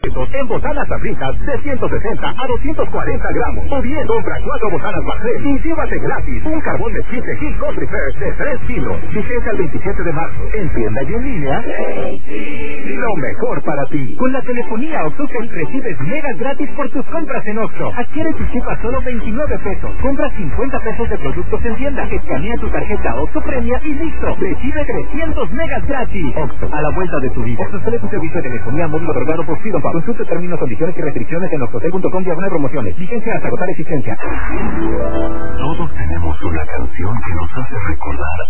En botanas abritas de 160 a 240 gramos. O bien compra 4 botanas Barcel y llévate gratis un carbón de 7 Hill Country Fresh de 3 kilos. Vigencia el 27 de marzo. En tienda y en línea. Lo mejor para ti. Con la telefonía OxoCell recibes megas gratis por tus compras en Oxxo. Adquiere tu chip a solo 29 pesos. Compra 50 pesos de productos en tienda. Escanea tu tarjeta Oxxo Premia y listo. Recibe 300 megas gratis. Oxxo, a la vuelta de tu vida. Oxxo es un servicio de telefonía móvil otorgado por Freedom Pub. Consulte términos, condiciones y restricciones en oxxocell.com/promociones. Vigencia hasta agotar existencia. Todos tenemos una canción que nos hace recordar